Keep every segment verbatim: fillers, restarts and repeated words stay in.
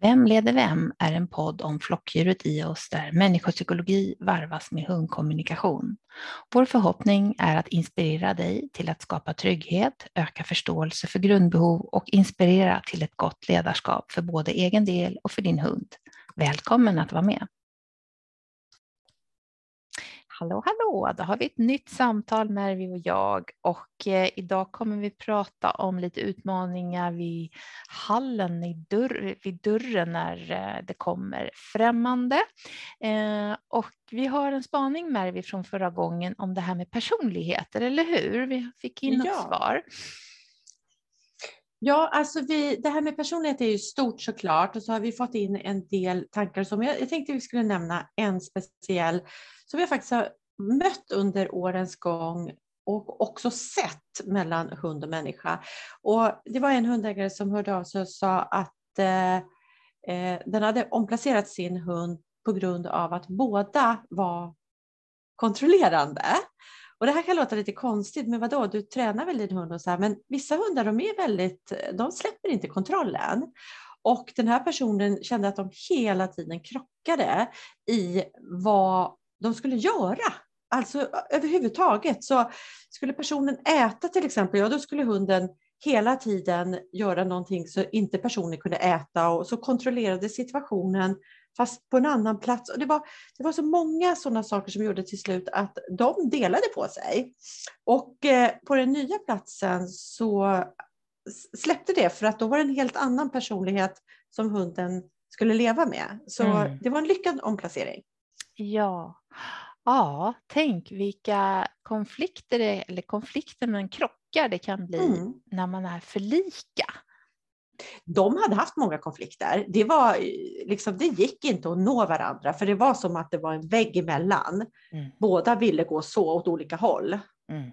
Vem leder vem är en podd om flockdjuret i oss där människopsykologi varvas med hundkommunikation. Vår förhoppning är att inspirera dig till att skapa trygghet, öka förståelse för grundbehov och inspirera till ett gott ledarskap för både egen del och för din hund. Välkommen att vara med! Hallå, hallå! Då har vi ett nytt samtal, Mervi och jag. Och eh, idag kommer vi prata om lite utmaningar vid hallen, i dörr, vid dörren när eh, det kommer främmande. Eh, och vi har en spaning, Mervi, från förra gången om det här med personligheter, eller hur? Vi fick in något Ja. svar. Ja, alltså vi, det här med personlighet är ju stort såklart, och så har vi fått in en del tankar som jag, jag tänkte vi skulle nämna en speciell som jag faktiskt har mött under årens gång och också sett mellan hund och människa. Och det var en hundägare som hörde av sig och sa att eh, eh, den hade omplacerat sin hund på grund av att båda var kontrollerande. Och det här kan låta lite konstigt, men vadå, du tränar väl din hund och så här, men vissa hundar de är väldigt, de släpper inte kontrollen. Och den här personen kände att de hela tiden krockade i vad de skulle göra. Alltså överhuvudtaget, så skulle personen äta till exempel, ja då skulle hunden hela tiden göra någonting så inte personen kunde äta, och så kontrollerade situationen fast på en annan plats. Och det var, det var så många sådana saker som gjorde till slut att de delade på sig. Och eh, på den nya platsen så släppte det, för att då var det en helt annan personlighet som hunden skulle leva med. Så mm. det var en lyckad omplacering. Ja. Ja, tänk vilka konflikter det, eller konflikter men krockar det kan bli mm. när man är för lika. De hade haft många konflikter. Det, var, liksom, det gick inte att nå varandra, för det var som att det var en vägg emellan. Mm. Båda ville gå så åt olika håll. Mm.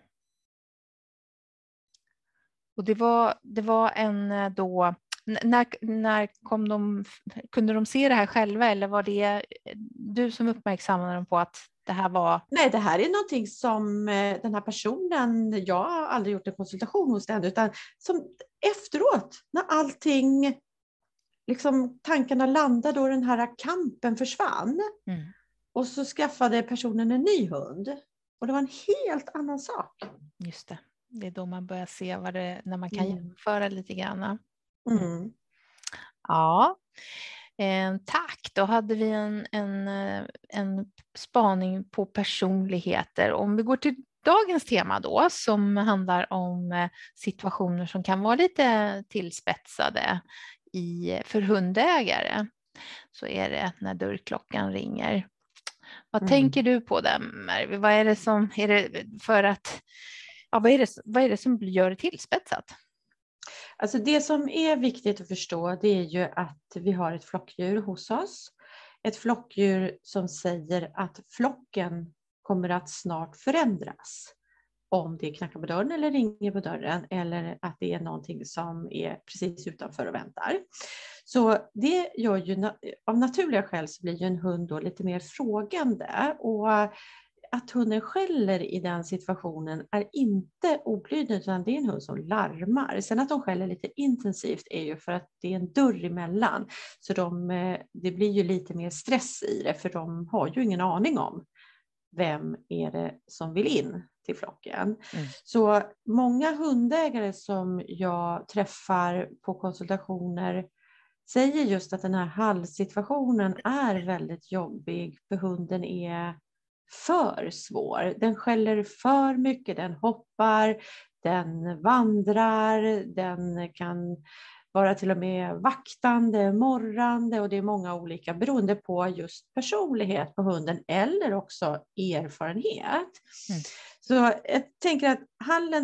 Och det var, det var en då... När, när kom de, kunde de se det här själva, eller var det du som uppmärksammade dem på att det här var... Nej, det här är någonting som den här personen, jag har aldrig gjort en konsultation hos den, utan som efteråt, när allting, liksom tankarna landade och den här kampen försvann. Mm. Och så skaffade personen en ny hund. Och det var en helt annan sak. Just det, det är då man börjar se vad det, när man kan mm. jämföra lite grann. Mm. Ja, eh, tack. Då hade vi en, en, en spaning på personligheter. Om vi går till dagens tema då, som handlar om situationer som kan vara lite tillspetsade i, för hundägare, så är det när dörrklockan ringer. Vad mm. tänker du på det, Mervi? Vad är det som, är det för att, ja, vad är det, vad är det som gör det tillspetsat? Alltså det som är viktigt att förstå, det är ju att vi har ett flockdjur hos oss. Ett flockdjur som säger att flocken kommer att snart förändras. Om det knackar på dörren eller ringer på dörren, eller att det är någonting som är precis utanför och väntar. Så det gör ju, av naturliga skäl så blir ju en hund då lite mer frågande, och att hunden skäller i den situationen är inte oblydig, utan det är en hund som larmar. Sen att de skäller lite intensivt är ju för att det är en dörr emellan. Så de, det blir ju lite mer stress i det, för de har ju ingen aning om vem är det som vill in till flocken. Mm. Så många hundägare som jag träffar på konsultationer säger just att den här hallsituationen är väldigt jobbig, för hunden är för svår. Den skäller för mycket, den hoppar, den vandrar, den kan vara till och med vaktande, morrande, och det är många olika beroende på just personlighet på hunden eller också erfarenhet. Mm. Så jag tänker att hallen,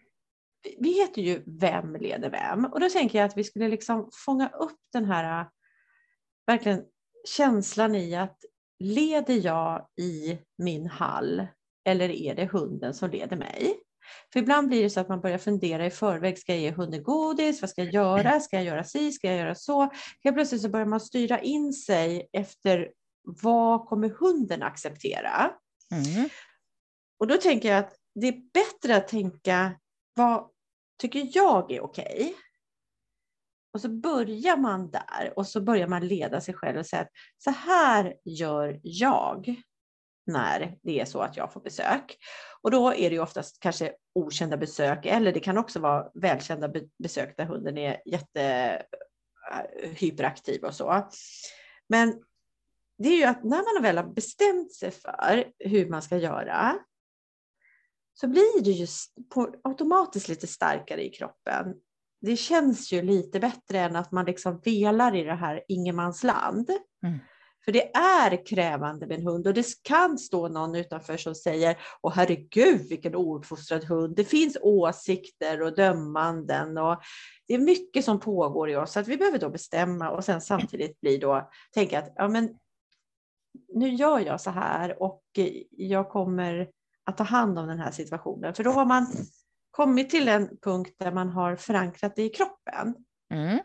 vi heter ju Vem leder vem? Och då tänker jag att vi skulle liksom fånga upp den här verkligen känslan i att leder jag i min hall, eller är det hunden som leder mig? För ibland blir det så att man börjar fundera i förväg, ska jag ge hunden godis? Vad ska jag göra? Ska jag göra si? Ska jag göra så? Helt plötsligt så börjar man styra in sig efter vad kommer hunden acceptera? Mm. Och då tänker jag att det är bättre att tänka, vad tycker jag är okej? Och så börjar man där och så börjar man leda sig själv och säga att så här gör jag när det är så att jag får besök. Och då är det ju oftast kanske okända besök, eller det kan också vara välkända besök där hunden är jättehyperaktiv och så. Men det är ju att när man väl har bestämt sig för hur man ska göra, så blir det ju på, automatiskt lite starkare i kroppen. Det känns ju lite bättre än att man liksom velar i det här ingenmansland. Mm. För det är krävande med en hund, och det kan stå någon utanför som säger: åh herregud vilken ouppfostrad hund. Det finns åsikter och dömanden och det är mycket som pågår i oss. Så att vi behöver då bestämma och sen samtidigt bli då, tänka att ja, men nu gör jag så här och jag kommer att ta hand om den här situationen. För då har man kommit till en punkt där man har förankrat det i kroppen. Mm.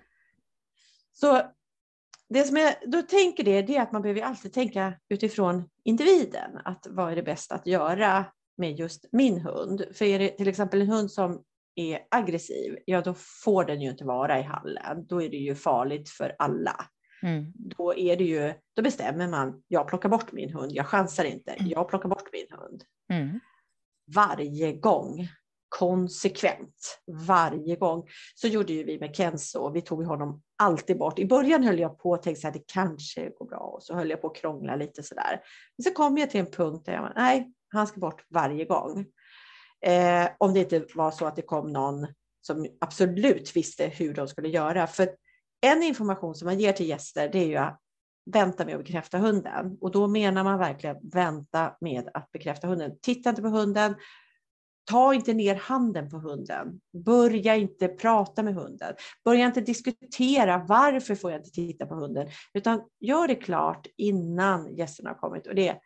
Så det som jag då tänker det, det är att man behöver alltid tänka utifrån individen. Att vad är det bästa att göra med just min hund? För är det till exempel en hund som är aggressiv, ja då får den ju inte vara i hallen. Då är det ju farligt för alla. Mm. Då är det ju, då bestämmer man, jag plockar bort min hund, jag chansar inte, jag plockar bort min hund. Mm. Varje gång. Konsekvent. Varje gång. Så gjorde ju vi med Kenzo. Vi tog honom alltid bort. I början höll jag på och tänkte att det kanske går bra. Och så höll jag på att krångla lite sådär. Men så kom jag till en punkt där jag, nej, han ska bort varje gång. Eh, om det inte var så att det kom någon som absolut visste hur de skulle göra. För en information som man ger till gäster, det är ju att vänta med att bekräfta hunden. Och då menar man verkligen vänta med att bekräfta hunden. Titta inte på hunden. Ta inte ner handen på hunden. Börja inte prata med hunden. Börja inte diskutera varför får jag inte titta på hunden. Utan gör det klart innan gästerna har kommit. Och det är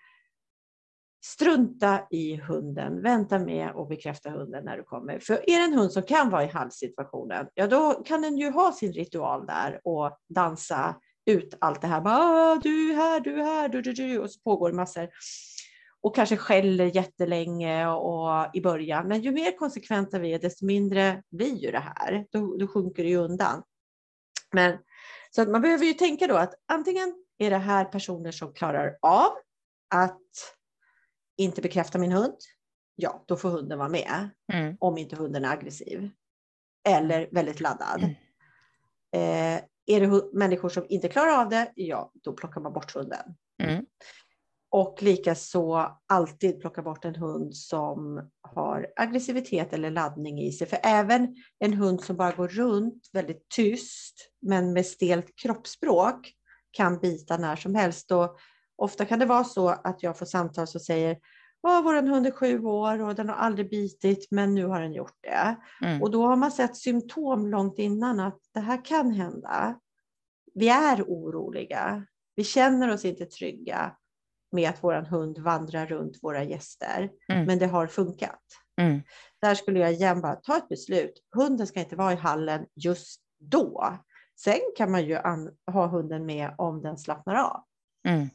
strunta i hunden. Vänta med att bekräfta hunden när du kommer. För är det en hund som kan vara i halssituationen, ja då kan den ju ha sin ritual där och dansa ut allt det här. Bara, du är här, du är här, du, du, du. Och så pågår det massor. Och kanske skäller jättelänge och i början. Men ju mer konsekventa vi är, desto mindre blir ju det här. Då, då sjunker det ju undan. Men, så att man behöver ju tänka då att antingen är det här personer som klarar av att inte bekräfta min hund. Ja, då får hunden vara med. Mm. Om inte hunden är aggressiv. Eller väldigt laddad. Mm. Eh, är det människor som inte klarar av det, ja, då plockar man bort hunden. Mm. Och likaså alltid plocka bort en hund som har aggressivitet eller laddning i sig. För även en hund som bara går runt väldigt tyst men med stelt kroppsspråk kan bita när som helst. Och ofta kan det vara så att jag får samtal som säger: åh, vår hund är sju år och den har aldrig bitit men nu har den gjort det. Mm. Och då har man sett symptom långt innan att det här kan hända. Vi är oroliga. Vi känner oss inte trygga med att våran hund vandrar runt våra gäster. Mm. Men det har funkat. Mm. Där skulle jag igen bara ta ett beslut. Hunden ska inte vara i hallen just då. Sen kan man ju an- ha hunden med om den slappnar av. Mm.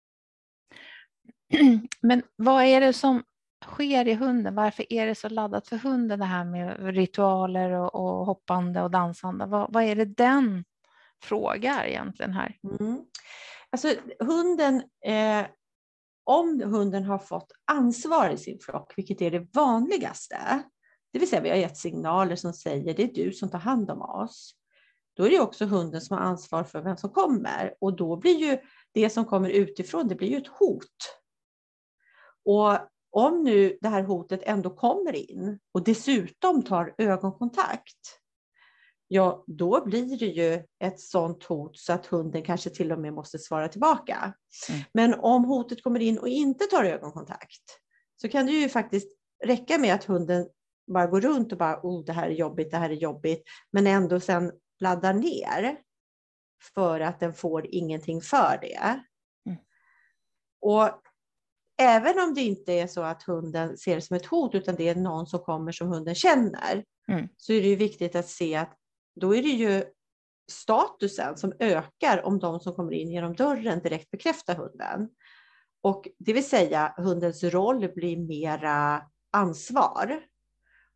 Men vad är det som sker i hunden? Varför är det så laddat för hunden, det här med ritualer och, och hoppande och dansande? Vad, vad är det den frågar egentligen här? Mm. Alltså hunden... Eh, Om hunden har fått ansvar i sin flock, vilket är det vanligaste, det vill säga vi har gett signaler som säger det är du som tar hand om oss, då är det också hunden som har ansvar för vem som kommer. Och då blir ju det som kommer utifrån, det blir ju ett hot. Och om nu det här hotet ändå kommer in och dessutom tar ögonkontakt, ja då blir det ju ett sånt hot så att hunden kanske till och med måste svara tillbaka. Mm. Men om hotet kommer in och inte tar ögonkontakt, så kan det ju faktiskt räcka med att hunden bara går runt och bara, oh det här är jobbigt, det här är jobbigt, men ändå sen laddar ner för att den får ingenting för det. Mm. Och även om det inte är så att hunden ser det som ett hot, utan det är någon som kommer som hunden känner, mm. så är det ju viktigt att se att då är det ju statusen som ökar om de som kommer in genom dörren direkt bekräftar hunden. Och det vill säga hundens roll blir mera ansvar.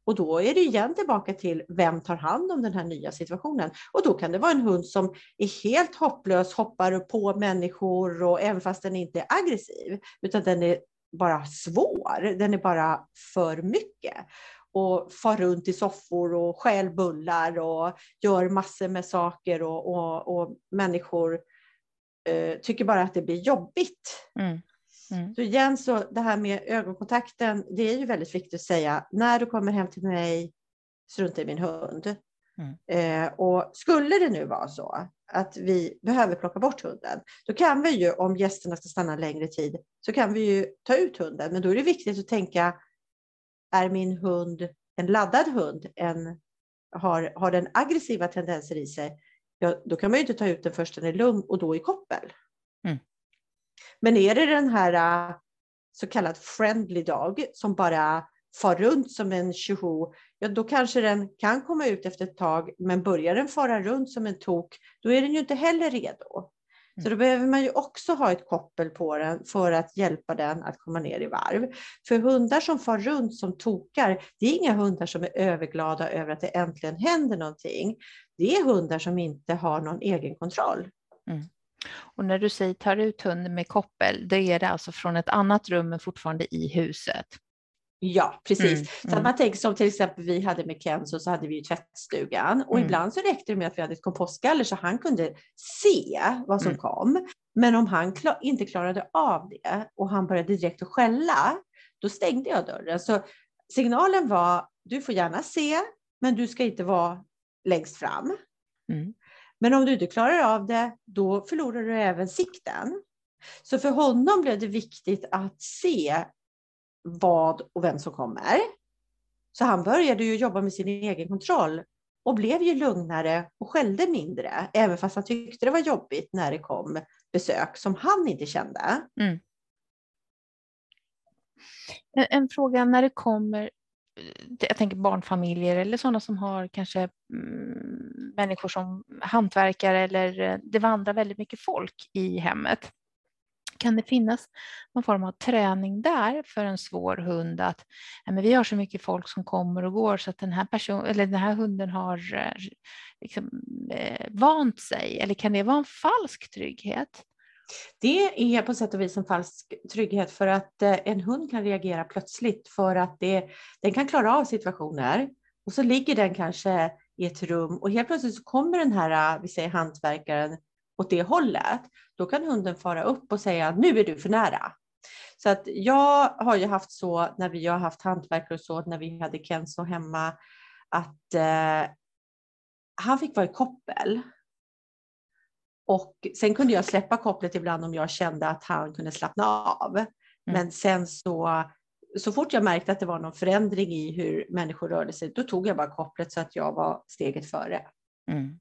Och då är det igen tillbaka till vem tar hand om den här nya situationen. Och då kan det vara en hund som är helt hopplös, hoppar på människor och även fast den inte är aggressiv. Utan den är bara svår, den är bara för mycket. Och far runt i soffor och stjäl bullar och gör massor med saker. Och, och, och människor eh, tycker bara att det blir jobbigt. Mm. Mm. Så igen, så det här med ögonkontakten, det är ju väldigt viktigt att säga. När du kommer hem till mig, strunta i min hund. Mm. Eh, och skulle det nu vara så att vi behöver plocka bort hunden, då kan vi ju, om gästerna ska stanna längre tid, så kan vi ju ta ut hunden. Men då är det viktigt att tänka, är min hund en laddad hund? En, har, har den aggressiva tendenser i sig? Ja, då kan man ju inte ta ut den först den är lugn och då i koppel. Mm. Men är det den här så kallad friendly dog som bara far runt som en tjoho, ja då kanske den kan komma ut efter ett tag, men börjar den fara runt som en tok, då är den ju inte heller redo. Mm. Så då behöver man ju också ha ett koppel på den för att hjälpa den att komma ner i varv. För hundar som far runt som tokar, det är inga hundar som är överglada över att det äntligen händer någonting. Det är hundar som inte har någon egen kontroll. Mm. Och när du säger tar ut hunden med koppel, då är det alltså från ett annat rum men fortfarande i huset? Ja, precis. Mm, så mm. att man tänker som till exempel vi hade med Kenzo, så hade vi ju tvättstugan. Och mm. ibland så räckte det med att vi hade ett kompostgaller så han kunde se vad som mm. kom. Men om han klar, inte klarade av det och han började direkt att skälla, då stängde jag dörren. Så signalen var, du får gärna se, men du ska inte vara längst fram. Mm. Men om du inte klarar av det, då förlorar du även sikten. Så för honom blev det viktigt att se vad och vem som kommer. Så han började ju jobba med sin egen kontroll och blev ju lugnare och skällde mindre. Även fast han tyckte det var jobbigt när det kom besök som han inte kände. Mm. En, en fråga när det kommer, jag tänker barnfamiljer eller sådana som har kanske mm, människor som hantverkare eller det vandrar väldigt mycket folk i hemmet. Kan det finnas någon form av träning där för en svår hund att ja, men vi har så mycket folk som kommer och går så att den här, person, eller den här hunden har liksom, eh, vant sig? Eller kan det vara en falsk trygghet? Det är på sätt och vis en falsk trygghet för att eh, en hund kan reagera plötsligt för att det, den kan klara av situationer. Och så ligger den kanske i ett rum och helt plötsligt så kommer den här, vi säger hantverkaren, åt det hållet. Då kan hunden fara upp och säga, nu är du för nära. Så att jag har ju haft så när vi har haft hantverkare och så, när vi hade Kenzo hemma, att eh, han fick vara i koppel. Och sen kunde jag släppa kopplet ibland om jag kände att han kunde slappna av. Mm. Men sen så, så fort jag märkte att det var någon förändring i hur människor rörde sig, då tog jag bara kopplet så att jag var steget före. Mm.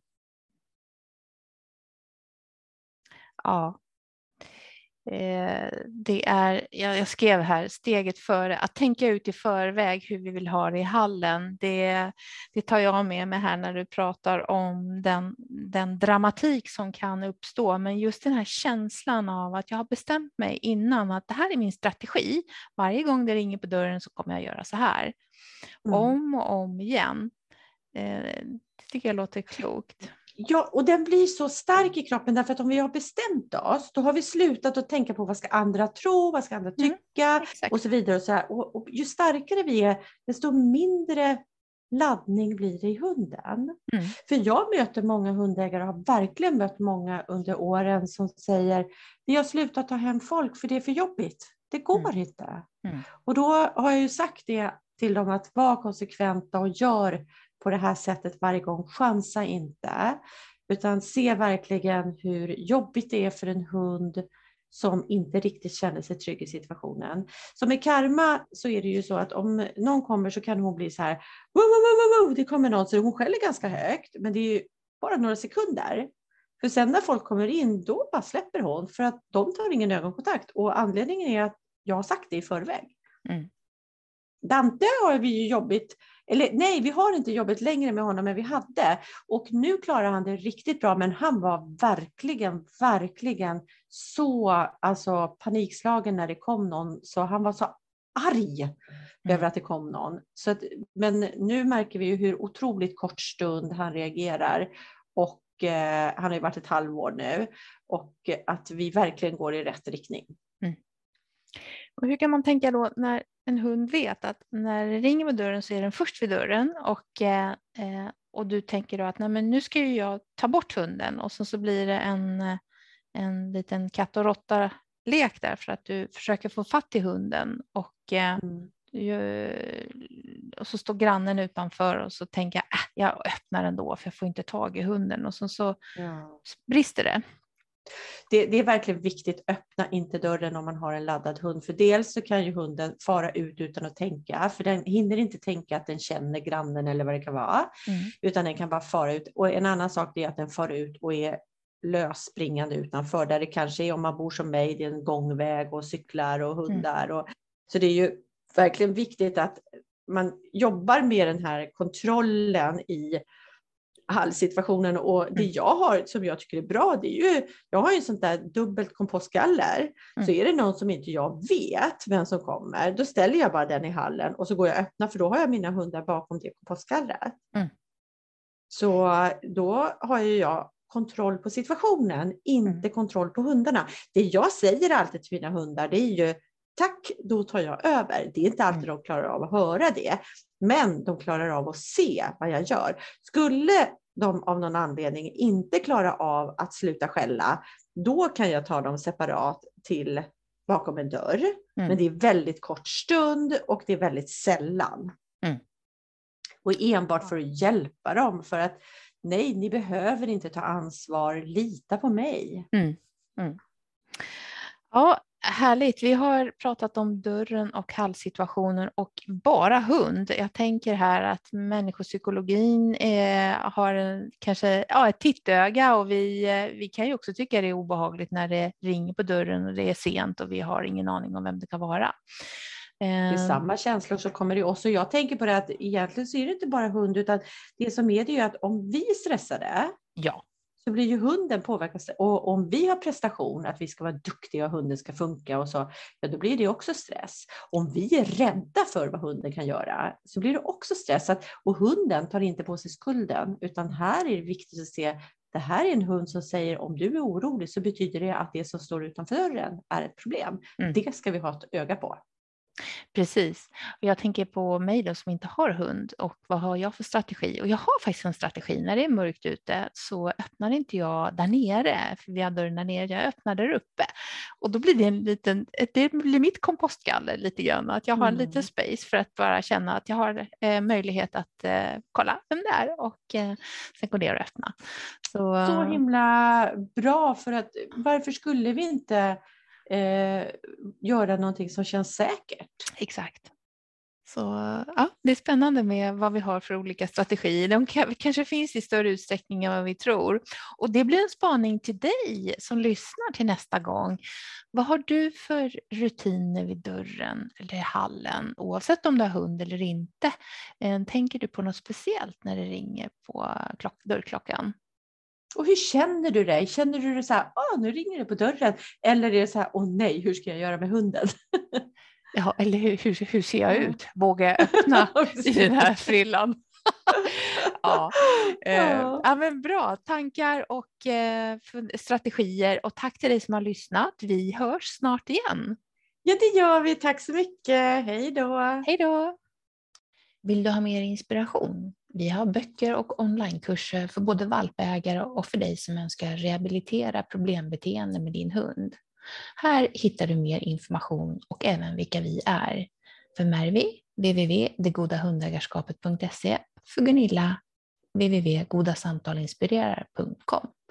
Ja, eh, det är, jag, jag skrev här, steget före, att tänka ut i förväg hur vi vill ha det i hallen. Det, det tar jag med mig här när du pratar om den, den dramatik som kan uppstå. Men just den här känslan av att jag har bestämt mig innan att det här är min strategi. Varje gång det ringer på dörren så kommer jag göra så här. Mm. Om och om igen. Eh, det tycker jag låter klokt. Ja, och den blir så stark i kroppen därför att om vi har bestämt oss, då har vi slutat att tänka på vad ska andra tro, vad ska andra tycka mm, och så vidare. Och, så här. Och, och ju starkare vi är, desto mindre laddning blir det i hunden. Mm. För jag möter många hundägare och har verkligen mött många under åren som säger, vi har slutat ta hem folk för det är för jobbigt. Det går mm. inte. Mm. Och då har jag ju sagt det till dem att vara konsekventa och gör på det här sättet varje gång. Chansa inte. Utan se verkligen hur jobbigt det är för en hund som inte riktigt känner sig trygg i situationen. Så med karma så är det ju så att om någon kommer så kan hon bli så här. Woo, woo, woo, woo, det kommer någon så hon skäller ganska högt. Men det är ju bara några sekunder. För sen när folk kommer in då bara släpper hon. För att de tar ingen ögonkontakt. Och anledningen är att jag har sagt det i förväg. Mm. Dante har vi ju jobbigt, eller nej vi har inte jobbat längre med honom än vi hade och nu klarar han det riktigt bra, men han var verkligen, verkligen så alltså panikslagen när det kom någon, så han var så arg Mm. över att det kom någon. Så att, men nu märker vi ju hur otroligt kort stund han reagerar. Och eh, han har ju varit ett halvår nu. Och eh, att vi verkligen går i rätt riktning. Mm. Och hur kan man tänka då när en hund vet att när det ringer på dörren så är den först vid dörren och, eh, och du tänker då att nej, men nu ska ju jag ta bort hunden och så, så blir det en, en liten katt och råtta lek där för att du försöker få fatt i hunden och, eh, Mm. och så står grannen utanför och så tänker jag äh, jag öppnar ändå för jag får inte tag i hunden och så, så Ja. brister det. Det, det är verkligen viktigt, öppna inte dörren om man har en laddad hund. För dels så kan ju hunden fara ut utan att tänka. För den hinner inte tänka att den känner grannen eller vad det kan vara. Mm. Utan den kan bara fara ut. Och en annan sak är att den far ut och är lösspringande utanför. Där det kanske är, om man bor som mig, det är en gångväg och cyklar och hundar. Mm. Och, så det är ju verkligen viktigt att man jobbar med den här kontrollen i hallsituationen. Och det jag har som jag tycker är bra, det är ju, jag har ju sånt där dubbelt kompostgaller. Mm. Så är det någon som inte jag vet vem som kommer, då ställer jag bara den i hallen och så går jag och öppnar, för då har jag mina hundar bakom det kompostgallret. Mm. Så då har ju jag kontroll på situationen, inte mm. kontroll på hundarna. Det jag säger alltid till mina hundar, det är ju tack, då tar jag över. Det är inte alltid mm. de klarar av att höra det. Men de klarar av att se vad jag gör. Skulle de av någon anledning inte klara av att sluta skälla, då kan jag ta dem separat till bakom en dörr. Mm. Men det är väldigt kort stund och det är väldigt sällan. Mm. Och enbart för att hjälpa dem. För att nej, ni behöver inte ta ansvar. Lita på mig. Mm. Mm. Ja, härligt. Vi har pratat om dörren och hallsituationen och bara hund. Jag tänker här att människopsykologin är, har en, kanske ja, ett tittöga och vi, vi kan ju också tycka det är obehagligt när det ringer på dörren och det är sent och vi har ingen aning om vem det kan vara. Det är samma känslor som kommer i oss, och jag tänker på det att egentligen så är det inte bara hund, utan det som är det ju att om vi är stressade, ja. så blir ju hunden påverkas. Och om vi har prestation, att vi ska vara duktiga och hunden ska funka och så, ja, då blir det också stress. Om vi är rädda för vad hunden kan göra, så blir det också stress. Och hunden tar inte på sig skulden, utan här är det viktigt att se, det här är en hund som säger, om du är orolig så betyder det att det som står utanför dörren är ett problem. Mm. Det ska vi ha ett öga på. Precis. Och jag tänker på mig då som inte har hund och vad har jag för strategi? Och jag har faktiskt en strategi. När det är mörkt ute så öppnar inte jag där nere, för vi har dörren där nere, jag öppnar där uppe. Och då blir det en liten, det blir mitt kompostgaller lite grann, att jag har mm. lite space för att bara känna att jag har eh, möjlighet att eh, kolla vem det är och eh, sen går det och öppna. Så, så himla bra, för att varför skulle vi inte Eh, göra någonting som känns säkert. Exakt. Så ja, det är spännande med vad vi har för olika strategier. De kanske finns i större utsträckning än vad vi tror. Och det blir en spaning till dig som lyssnar till nästa gång. Vad har du för rutiner vid dörren eller i hallen, oavsett om du har hund eller inte? Tänker du på något speciellt när det ringer på klock- dörrklockan? Och hur känner du dig? Känner du dig så här, åh, nu ringer det på dörren? Eller är det så här, åh nej, hur ska jag göra med hunden? Ja, eller hur, hur, hur ser jag ut? Vågar jag öppna i den här frillan? ja. Ja. ja, men bra tankar och eh, strategier. Och tack till dig som har lyssnat. Vi hörs snart igen. Ja, det gör vi. Tack så mycket. Hej då. Hej då. Vill du ha mer inspiration? Vi har böcker och onlinekurser för både valpägare och för dig som önskar rehabilitera problembeteende med din hund. Här hittar du mer information och även vilka vi är. För Mervi, w w w punkt det goda hundägarskapet punkt se. För Gunilla, w w w punkt goda samtal inspirerar punkt com.